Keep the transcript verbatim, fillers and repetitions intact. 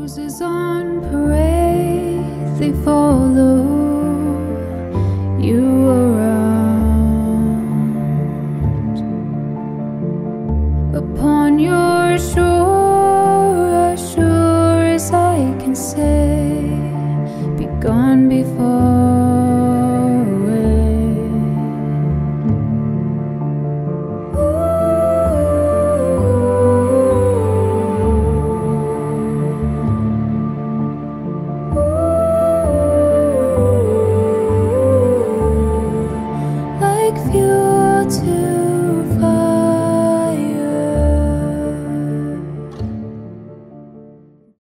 Roses on parade, they follow you around. Upon your shore, as sure as I can say, be gone before